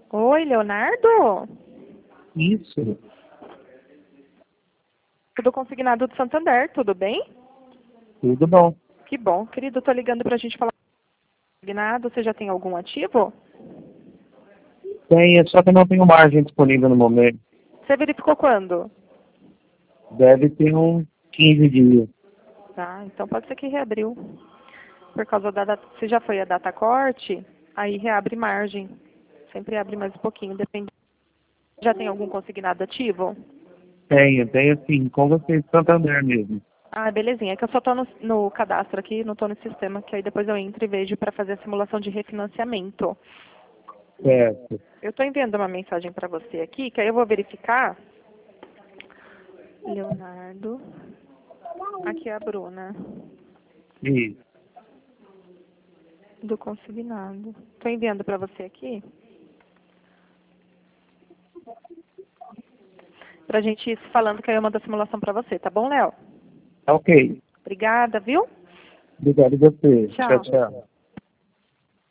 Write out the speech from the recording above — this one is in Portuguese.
Oi, Leonardo? Isso. Tudo consignado do Santander, tudo bem? Tudo bom. Que bom. Querido, tô ligando pra gente falar consignado. Você já tem algum ativo? Tem, só que eu não tenho margem disponível no momento. Você verificou quando? Deve ter uns 15 dias. Tá, então pode ser que reabriu. Por causa da data, se já foi a data corte, aí reabre margem. Sempre abre mais um pouquinho, depende. Já tem algum consignado ativo? Tenho sim, com vocês de Santander mesmo. Ah, belezinha. É que eu só tô no cadastro aqui, não tô no sistema, que aí depois eu entro e vejo para fazer a simulação de refinanciamento. Certo. Eu tô enviando uma mensagem para você aqui, que aí eu vou verificar. Leonardo. Aqui é a Bruna, Isso. do consignado. Tô enviando para você aqui, pra gente ir se falando que aí eu mando a simulação para você, tá bom, Léo? Ok. Obrigada, viu? Obrigado a você. Tchau, Tchau. tchau.